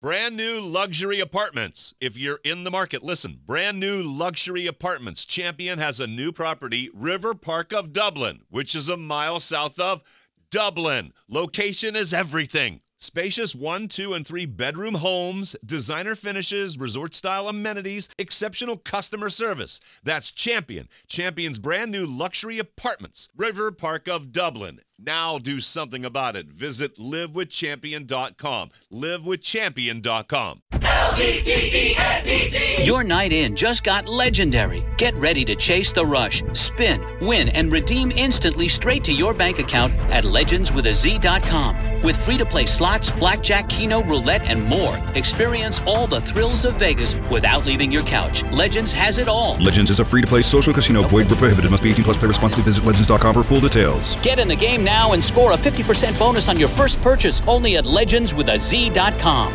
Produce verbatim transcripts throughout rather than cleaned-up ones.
Brand new luxury apartments. If you're in the market, listen. Brand new luxury apartments. Champion has a new property, River Park of Dublin, which is a mile south of Dublin. Location is everything. Spacious one, two, and three bedroom homes, designer finishes, resort-style amenities, exceptional customer service. That's Champion. Champion's brand new luxury apartments. River Park of Dublin. Now do something about it. Visit live with champion dot com. live with champion dot com. L E G E N D Z. Your night in just got legendary. Get ready to chase the rush, spin, win, and redeem instantly straight to your bank account at legends with a z dot com. With free-to-play slots, blackjack, keno, roulette, and more. Experience all the thrills of Vegas without leaving your couch. Legends has it all. Legends is a free-to-play social casino. Void where prohibited. Must be eighteen plus. Play responsibly. Visit legends dot com for full details. Get in the game now and score a fifty percent bonus on your first purchase only at legends with a z dot com.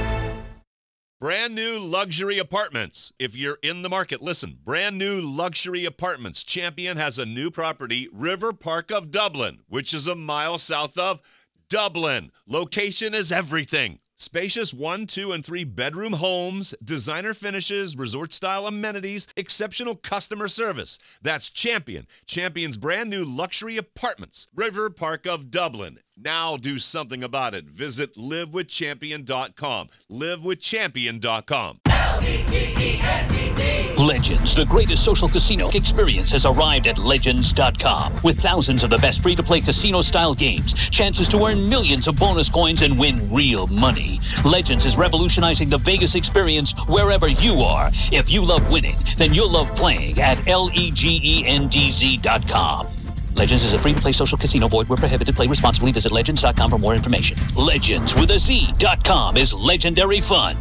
Brand new luxury apartments. If you're in the market, listen. Brand new luxury apartments. Champion has a new property, River Park of Dublin, which is a mile south of Dublin. Location is everything. Spacious one, two, and three bedroom homes, designer finishes, resort-style amenities, exceptional customer service. That's Champion. Champion's brand new luxury apartments. River Park of Dublin. Now do something about it. Visit live with champion dot com. live with champion dot com. L E G E N D Z. Legends, the greatest social casino experience, has arrived at legends dot com. With thousands of the best free-to-play casino-style games, chances to earn millions of bonus coins and win real money. Legends is revolutionizing the Vegas experience wherever you are. If you love winning, then you'll love playing at L E G E N D Z dot com. Legends is a free-to-play social casino. Void where prohibited. Play responsibly. Visit legends dot com for more information. Legends with a Z dot com is legendary fun.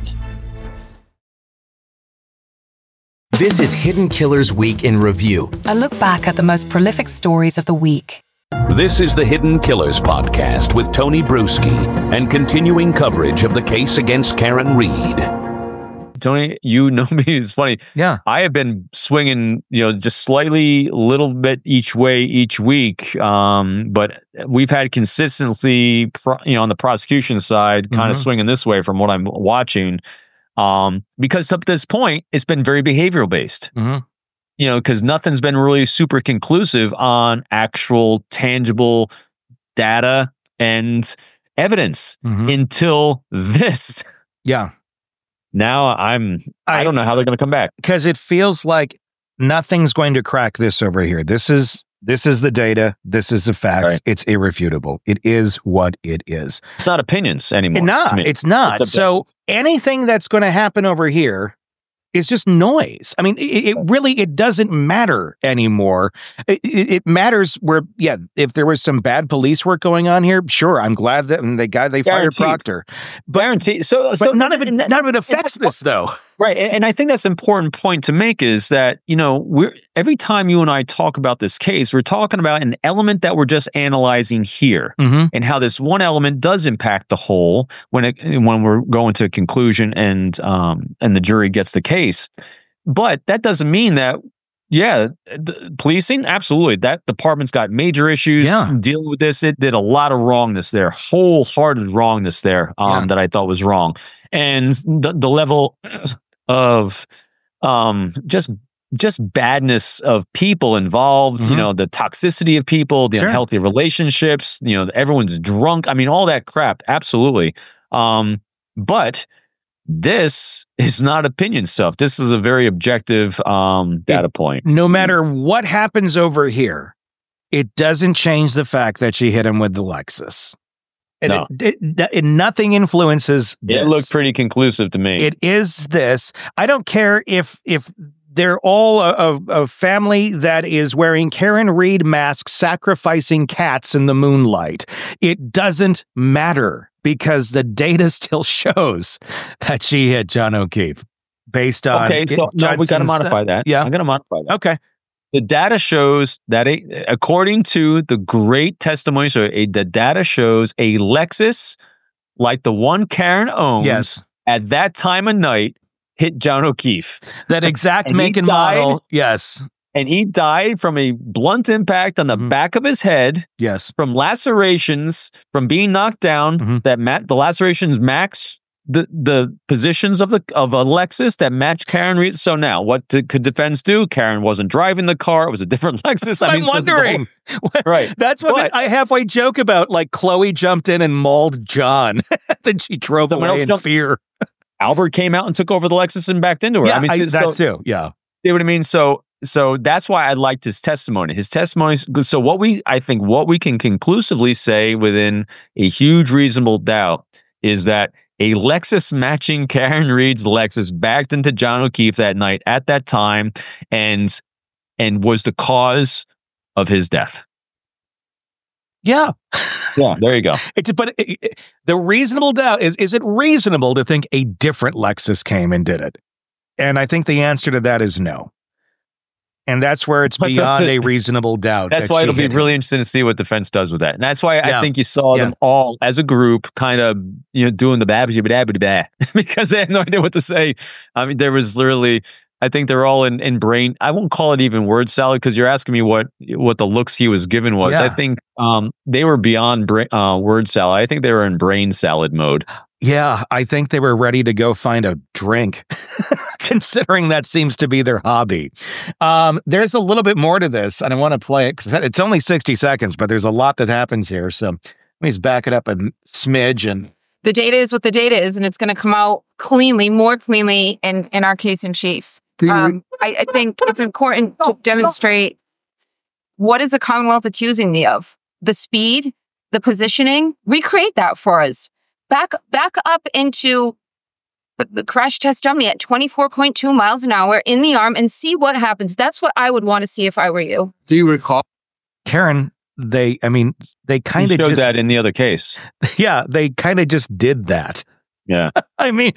This is Hidden Killers Week in Review. A look back at the most prolific stories of the week. This is the Hidden Killers podcast with Tony Bruschi and continuing coverage of the case against Karen Read. Tony, you know me. It's funny. Yeah. I have been swinging, you know, just slightly, a little bit each way each week. Um, but we've had consistency, you know, on the prosecution side, kind mm-hmm. of swinging this way from what I'm watching. Um, because up to this point, it's been very behavioral based. Mm-hmm. You know, because nothing's been really super conclusive on actual tangible data and evidence mm-hmm. until this. Yeah. Now I'm, I, I don't know how they're going to come back. Because it feels like nothing's going to crack this over here. This is this is the data. This is the facts. Right. It's irrefutable. It is what it is. It's not opinions anymore. Not, it's not. It's so anything that's going to happen over here is just noise. I mean, it, it really, it doesn't matter anymore. It, it, it matters where, yeah, if there was some bad police work going on here, sure, I'm glad that the guy they Guaranteed. fired Proctor. But, Guaranteed. So, so but none of it, that, none of it affects this, though. Right, and, and I think that's an important point to make is that, you know, we're every time you and I talk about this case, we're talking about an element that we're just analyzing here, mm-hmm. and how this one element does impact the whole when it when we're going to a conclusion and um and the jury gets the case. But that doesn't mean that, yeah, the policing, absolutely, that department's got major issues yeah. dealing with this. It did a lot of wrongness there, wholehearted wrongness there um, yeah. that I thought was wrong, and the the level of um just just badness of people involved, mm-hmm. you know, the toxicity of people, the sure. unhealthy relationships, you know, everyone's drunk. I mean, all that crap, absolutely. Um, but this is not opinion stuff. This is a very objective um, data it, point. No matter what happens over here, it doesn't change the fact that she hit him with the Lexus. And no. it, it, it, nothing influences this. It looked pretty conclusive to me. It is this. I don't care if if they're all a, a, a family that is wearing Karen Read masks, sacrificing cats in the moonlight. It doesn't matter because the data still shows that she hit John O'Keefe based on. Okay, so no, we got to modify that. Yeah, I'm going to modify that. Okay. The data shows that, a, according to the great testimony, so a, the data shows a Lexus, like the one Karen owns, yes. at that time of night, hit John O'Keefe. That exact and make and died, model, yes. And he died from a blunt impact on the mm-hmm. back of his head, yes, from lacerations, from being knocked down. Mm-hmm. That ma- the lacerations max the the positions of the of a Lexus that match Karen Reed. So now, what did, could defense do? Karen wasn't driving the car; it was a different Lexus. I I'm mean, so wondering. whole, right? That's what But- I halfway joke about. Like Chloe jumped in and mauled John, then she drove Someone away else in jumped- fear. Albert came out and took over the Lexus and backed into her. Yeah, I mean, I, so, that so- too. Yeah. You know what I mean? So, so that's why I liked his testimony. His testimony. So, what we, I think, what we can conclusively say within a huge reasonable doubt is that a Lexus matching Karen Reed's Lexus backed into John O'Keefe that night at that time, and and was the cause of his death. Yeah. Yeah, there you go. It's but it, it- the reasonable doubt is: is it reasonable to think a different Lexus came and did it? And I think the answer to that is no. And that's where it's That's- beyond that's a it. reasonable doubt. That's that why she it'll be hit him. really interesting to see what defense does with that. And that's why Yeah. I think you saw Yeah. them all as a group kind of, you know, doing the babby babby bah because they had no idea what to say. I mean, there was literally, I think they're all in, in brain. I won't call it even word salad because you're asking me what what the looks he was given was. Yeah. I think um, they were beyond bra- uh, word salad. I think they were in brain salad mode. Yeah, I think they were ready to go find a drink, considering that seems to be their hobby. Um, there's a little bit more to this, and I want to play it because it's only sixty seconds, but there's a lot that happens here. So let me just back it up a smidge. And The data is what the data is, and it's going to come out cleanly, more cleanly in, in our case in chief. Um, I, I think it's important to demonstrate what is the Commonwealth accusing me of? The speed, the positioning, recreate that for us. Back back up into the crash test dummy at twenty-four point two miles an hour in the arm and see what happens. That's what I would want to see if I were you. do you recall, Karen? They, I mean, they He kind of showed just, that in the other case. yeah, they kind of just did that. Yeah. I mean,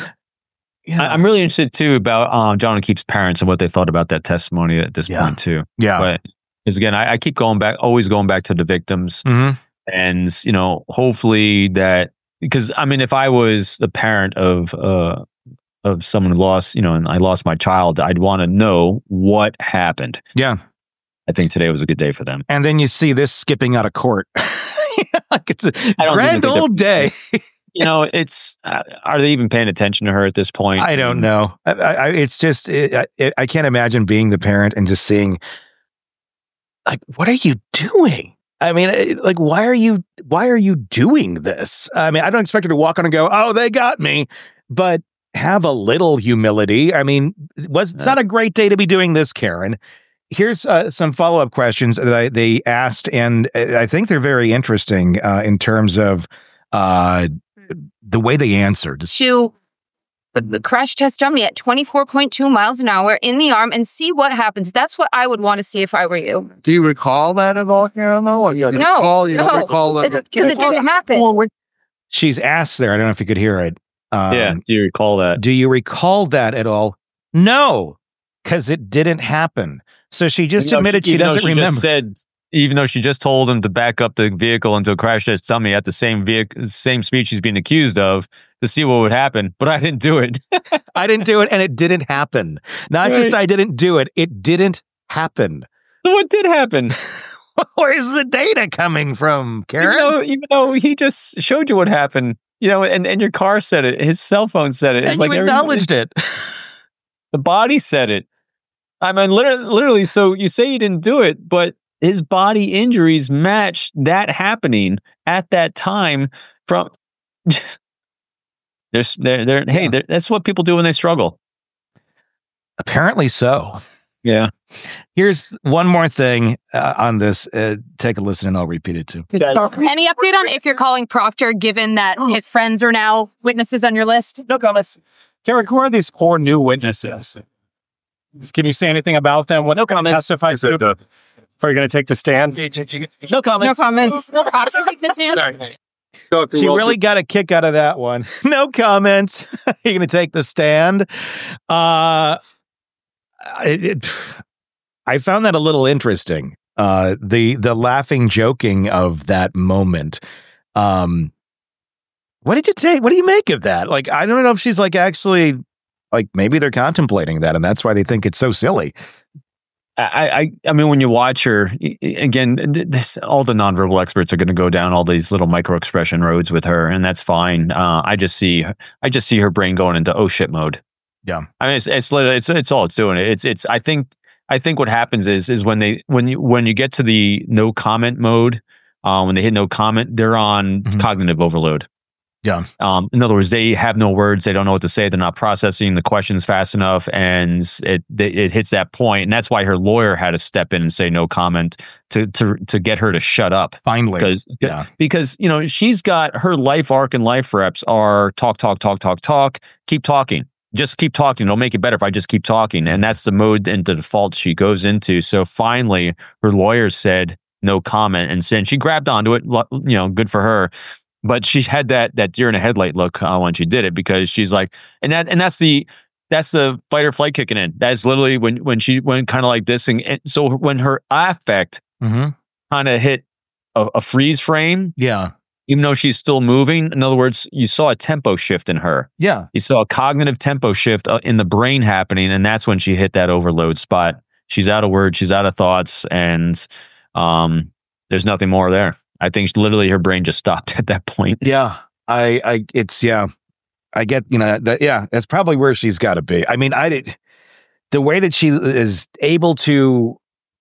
I, I'm really interested too about um, John O'Keefe's parents and what they thought about that testimony at this Yeah. point too. yeah, But because again, I, I keep going back, always going back to the victims, Mhm. and you know, hopefully that because I mean, if I was the parent of uh, of someone who lost, you know, and I lost my child, I'd want to know what happened. yeah. I think today was a good day for them. And then you see this skipping out of court. Like it's a I don't grand even think old they're- day. You know, it's uh, are they even paying attention to her at this point? I don't know. I, I, it's just it, I, I can't imagine being the parent and just seeing, like, what are you doing? I mean, it- like, why are you why are you doing this? I mean, I don't expect her to walk on and go, "Oh, they got me," but have a little humility. I mean, it was it's not a great day to be doing this, Karen. Here's uh, some follow up questions that I, they asked, and I think they're very interesting uh, in terms of uh, the way they answered. To the crash test dummy at twenty-four point two miles an hour in the arm and see what happens. That's what I would want to see if I were you. Do you recall that at all, Karen? Though, or you No, recall, you no, don't recall that? because it didn't happen. She's asked there. I don't know if you could hear it. Um, Yeah, do you recall that? Do you recall that at all? No, because it didn't happen. So she just Even though admitted she, even though doesn't she remember. Just said, even though she just told him to back up the vehicle into a crash test dummy at the same vehicle, same speed she's being accused of to see what would happen, but I didn't do it. I didn't do it, and it didn't happen. Not just Right. I didn't do it; it didn't happen. What did happen? Where's the data coming from, Karen? Even though, even though he just showed you what happened, you know, and, and your car said it, his cell phone said it. It's and like you every- acknowledged it. The body said it. I mean, literally, literally. So you say you didn't do it, but his body injuries match that happening at that time. From there's, they're, they're, hey, they're, that's what people do when they struggle. Apparently so. Yeah. Here's one more thing uh, on this. Uh, take a listen, and I'll repeat it too. Any update on if you're calling Proctor, given that his friends are now witnesses on your list? No comments. Karen, who are these four new witnesses? Can you say anything about them? What no comments. Testify to? Are you going to take the stand? No comments. No comments. Sorry. She really got a kick out of that one. No comments. You're going to take the stand. Uh, it, it, I found that a little interesting. Uh, the the laughing, joking of that moment. Um, what did you take? What do you make of that? Like, I don't know if she's like actually, like maybe they're contemplating that, and that's why they think it's so silly. I, I, I mean, when you watch her, again, this, all the nonverbal experts are going to go down all these little micro expression roads with her, and that's fine. Uh, I just see, I just see her brain going into oh shit mode. Yeah, I mean, it's it's literally, it's it's all it's doing. It's it's. I think I think what happens is is when they when you when you get to the no comment mode, uh, when they hit no comment, they're on mm-hmm. cognitive overload. Yeah. Um, in other words, they have no words. They don't know what to say. They're not processing the questions fast enough, and it it hits that point, and that's why her lawyer had to step in and say no comment to to to get her to shut up. Finally, because yeah. because you know she's got her life arc and life reps are talk talk talk talk talk. Keep talking. Just keep talking. It'll make it better if I just keep talking, and that's the mode and the default she goes into. So finally, her lawyer said no comment, and then she grabbed onto it. You know, good for her. But she had that that deer in a headlight look uh, when she did it, because she's like, and that and that's the that's the fight or flight kicking in. That's literally when when she went kind of like this, and, and so when her affect mm-hmm. kind of hit a, a freeze frame, yeah. Even though she's still moving, in other words, you saw a tempo shift in her. Yeah, you saw a cognitive tempo shift uh, in the brain happening, and that's when she hit that overload spot. She's out of words, she's out of thoughts, and um, there's nothing more there. I think literally her brain just stopped at that point. Yeah, I, I, it's yeah, I get you know that yeah, that's probably where she's got to be. I mean, I did the way that she is able to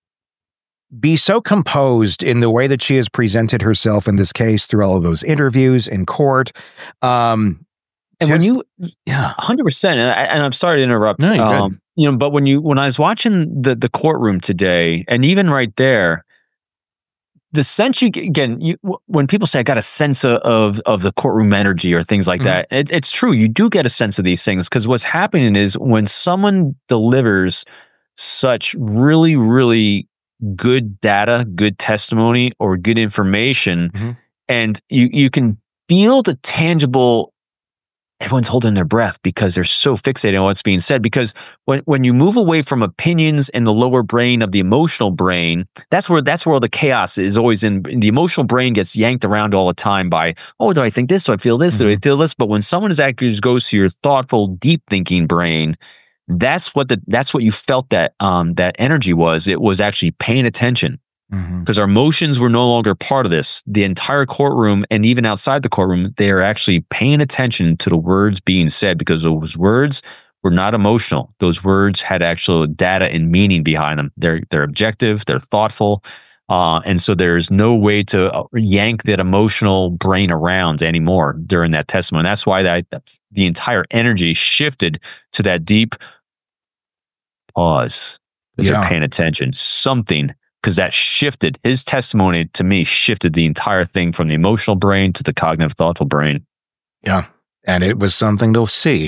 be so composed in the way that she has presented herself in this case through all of those interviews in court. Um, and when you, yeah, one hundred percent. And, I, and I'm sorry to interrupt. No, you're um, good. You know, but when you when I was watching the the courtroom today, and even right there. The sense you again, you, when people say I got a sense of of, of the courtroom energy or things like mm-hmm. that, it, it's true. You do get a sense of these things, because what's happening is when someone delivers such really, really good data, good testimony, or good information, mm-hmm. and you you can feel the tangible. Everyone's holding their breath because they're so fixated on what's being said. Because when, when you move away from opinions in the lower brain of the emotional brain, that's where that's where all the chaos is always in. The emotional brain gets yanked around all the time by, oh, do I think this? Do I feel this? Mm-hmm. Do I feel this? But when someone is actually goes to your thoughtful, deep thinking brain, that's what the that's what you felt that um that energy was. It was actually paying attention. Because our emotions were no longer part of this. The entire courtroom, and even outside the courtroom, they are actually paying attention to the words being said, because those words were not emotional. Those words had actual data and meaning behind them. They're they're objective, they're thoughtful, uh, and so there's no way to yank that emotional brain around anymore during that testimony. That's why that the entire energy shifted to that deep pause. Because Yeah. they're paying attention. Something. Because that shifted, his testimony to me shifted the entire thing from the emotional brain to the cognitive, thoughtful brain. Yeah. And it was something to see.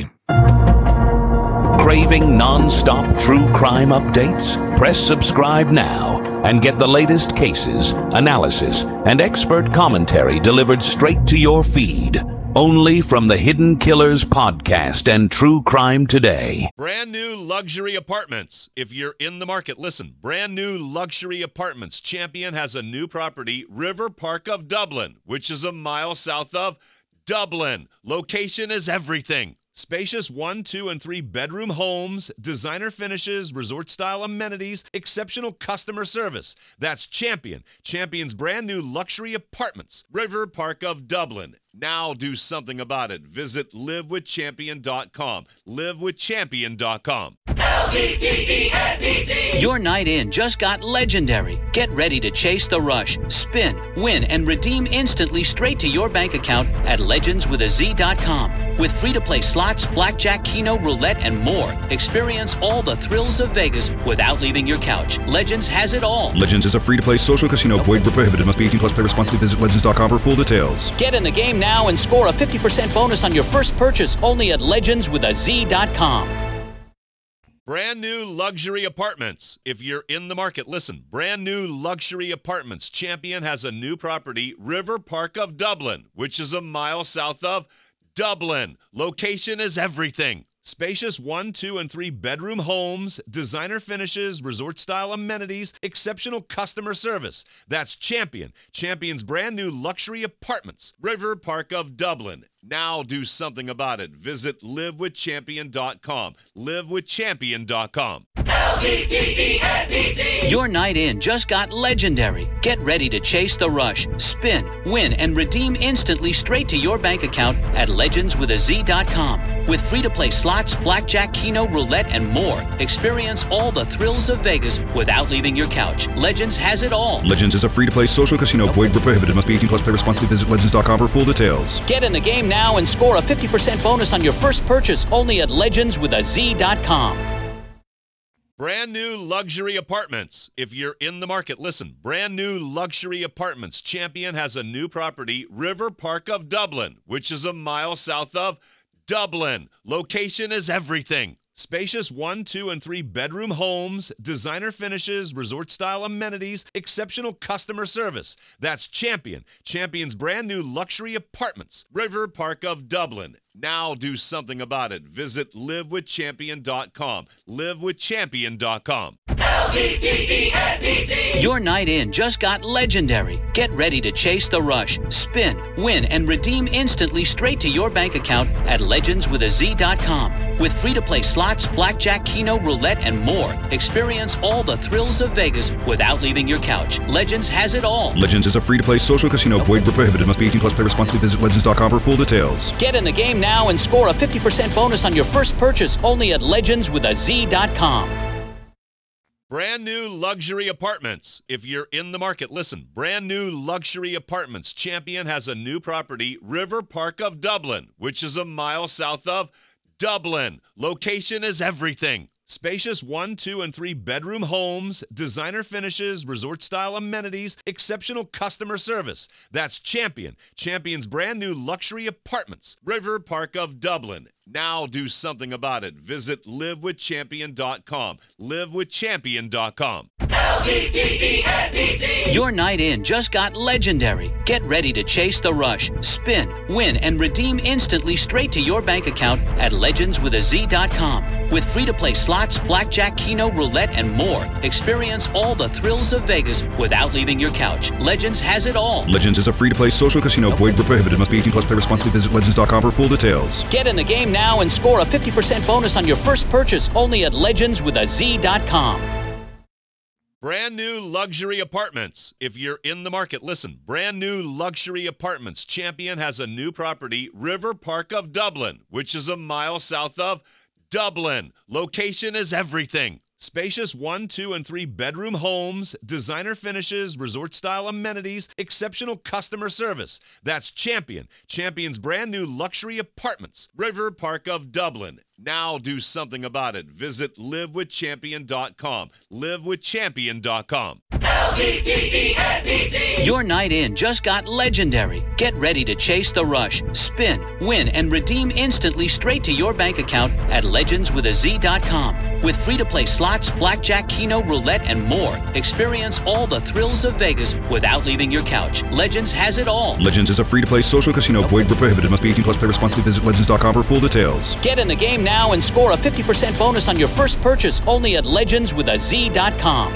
Craving non-stop true crime updates? Press subscribe now and get the latest cases, analysis, and expert commentary delivered straight to your feed. Only from the Hidden Killers podcast and True Crime Today. Brand new luxury apartments. If you're in the market, listen. Brand new luxury apartments. Champion has a new property, River Park of Dublin, which is a mile south of Dublin. Location is everything. Spacious one, two, and three bedroom homes, designer finishes, resort-style amenities, exceptional customer service. That's Champion. Champion's brand new luxury apartments, River Park of Dublin. Now do something about it. Visit live with champion dot com. live with champion dot com. L E G E N D C. Your night in just got legendary. Get ready to chase the rush, spin, win, and redeem instantly straight to your bank account at legends with a z dot com. With free-to-play slots, blackjack, keno, roulette, and more, experience all the thrills of Vegas without leaving your couch. Legends has it all. Legends is a free-to-play social casino. Void where prohibited. Must be eighteen plus. Play responsibly. Visit legends dot com for full details. Get in the game now and score a fifty percent bonus on your first purchase only at legends with a z dot com. Brand new luxury apartments. If you're in the market, listen. Brand new luxury apartments. Champion has a new property, River Park of Dublin, which is a mile south of Dublin. Location is everything. Spacious one, two, and three bedroom homes, designer finishes, resort-style amenities, exceptional customer service. That's Champion. Champion's brand new luxury apartments, River Park of Dublin. Now do something about it. Visit live with champion dot com. live with champion dot com. L L E G E N B C. Your night in just got legendary. Get ready to chase the rush, spin, win, and redeem instantly straight to your bank account at legends with a z dot com. With free-to-play slots, blackjack, keno, roulette, and more, experience all the thrills of Vegas without leaving your couch. Legends has it all. Legends is a free-to-play social casino. Void where prohibited. Must be eighteen plus. Play responsibly. Visit legends dot com for full details. Get in the game now and score a fifty percent bonus on your first purchase only at legends with a z dot com. Brand new luxury apartments. If you're in the market, listen. Brand new luxury apartments. Champion has a new property, River Park of Dublin, which is a mile south of Dublin. Location is everything. Spacious one, two, and three bedroom homes, designer finishes, resort-style amenities, exceptional customer service. That's Champion. Champion's brand new luxury apartments. River Park of Dublin. Now do something about it. Visit live with champion dot com. live with champion dot com. L E G E N B C. Your night in just got legendary. Get ready to chase the rush, spin, win, and redeem instantly straight to your bank account at legends with a z dot com. With free-to-play slots, blackjack, keno, roulette, and more, experience all the thrills of Vegas without leaving your couch. Legends has it all. Legends is a free-to-play social casino. Void where prohibited. Must be eighteen plus. Play responsibly. Visit legends dot com for full details. Get in the game now and score a fifty percent bonus on your first purchase only at legends with a z dot com. Brand new luxury apartments. If you're in the market, listen. Brand new luxury apartments. Champion has a new property, River Park of Dublin, which is a mile south of Dublin. Location is everything. Spacious one, two, and three bedroom homes, designer finishes, resort-style amenities, exceptional customer service. That's Champion. Champion's brand new luxury apartments. River Park of Dublin. Now do something about it. Visit live with champion dot com. live with champion dot com. L E G E N B C. Your night in just got legendary. Get ready to chase the rush, spin, win, and redeem instantly straight to your bank account at legends with a z dot com. With free-to-play slots, blackjack, keno, roulette, and more, experience all the thrills of Vegas without leaving your couch. Legends has it all. Legends is a free-to-play social casino. Void where prohibited. Must be eighteen plus. Play responsibly. Visit legends dot com for full details. Get in the game now and score a fifty percent bonus on your first purchase only at legends with a z dot com. Brand new luxury apartments. If you're in the market, listen. Brand new luxury apartments. Champion has a new property, River Park of Dublin, which is a mile south of Dublin. Location is everything. Spacious one, two, and three bedroom homes, designer finishes, resort-style amenities, exceptional customer service. That's Champion. Champion's brand new luxury apartments. River Park of Dublin. Now do something about it. Visit live with champion dot com. live with champion dot com. L E G E N B C. Your night in just got legendary. Get ready to chase the rush, spin, win, and redeem instantly straight to your bank account at legends with a z dot com. With free-to-play slots, blackjack, keno, roulette, and more, experience all the thrills of Vegas without leaving your couch. Legends has it all. Legends is a free-to-play social casino. Void where prohibited. Must be eighteen plus. Play responsibly. Visit legends dot com for full details. Get in the game now and score a fifty percent bonus on your first purchase only at legends with a z dot com.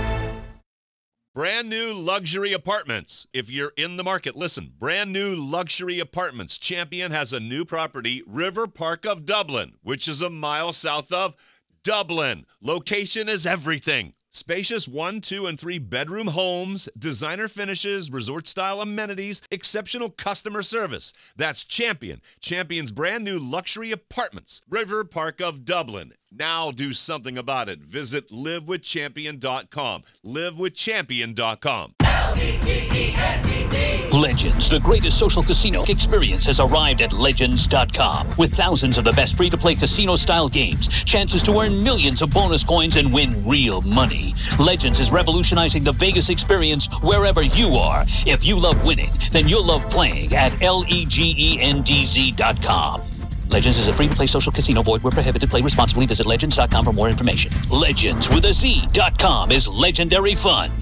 Brand new luxury apartments. If you're in the market, listen. Brand new luxury apartments. Champion has a new property, River Park of Dublin, which is a mile south of Dublin. Location is everything. Spacious one, two, and three bedroom homes, designer finishes, resort-style amenities, exceptional customer service. That's Champion. Champion's brand new luxury apartments. River Park of Dublin. Now do something about it. Visit live with champion dot com. live with champion dot com. L E G E N B C. Legends, the greatest social casino experience, has arrived at legends dot com. With thousands of the best free-to-play casino-style games, chances to earn millions of bonus coins and win real money. Legends is revolutionizing the Vegas experience wherever you are. If you love winning, then you'll love playing at legends dot com. Legends is a free-to-play social casino. Void where prohibited. Play responsibly. Visit legends dot com for more information. Legends with a Z dot com is legendary fun.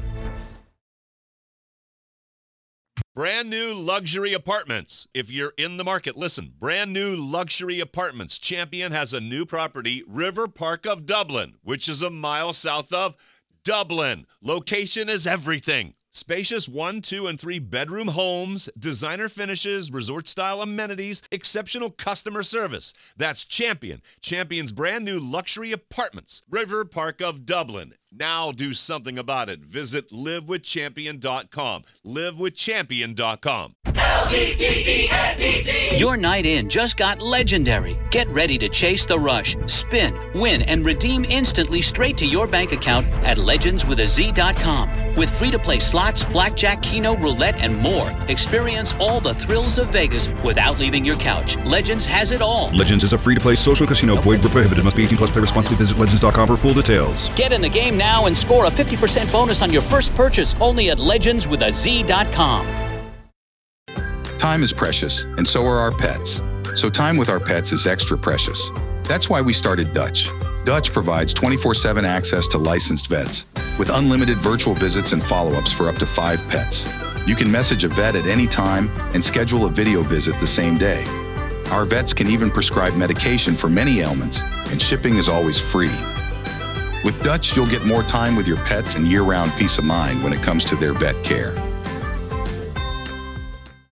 Brand new luxury apartments. If you're in the market, listen. Brand new luxury apartments. Champion has a new property, River Park of Dublin, which is a mile south of Dublin. Location is everything. Spacious one, two, and three bedroom homes, designer finishes, resort-style amenities, exceptional customer service. That's Champion. Champion's brand new luxury apartments. River Park of Dublin. Now do something about it. Visit live with champion dot com. live with champion dot com. L V D E N B C. Your night in just got legendary. Get ready to chase the rush, spin, win, and redeem instantly straight to your bank account at legends with a z dot com. With free-to-play slots, blackjack, keno, roulette, and more, experience all the thrills of Vegas without leaving your couch. Legends has it all. Legends is a free-to-play social casino. Void where prohibited. Must be eighteen plus. Play responsibly. Visit legends dot com for full details. Get in the game now and score a fifty percent bonus on your first purchase only at legends with a z dot com. Time is precious, and so are our pets. So time with our pets is extra precious. That's why we started Dutch. Dutch provides twenty-four seven access to licensed vets, with unlimited virtual visits and follow-ups for up to five pets. You can message a vet at any time and schedule a video visit the same day. Our vets can even prescribe medication for many ailments, and shipping is always free. With Dutch, you'll get more time with your pets and year-round peace of mind when it comes to their vet care.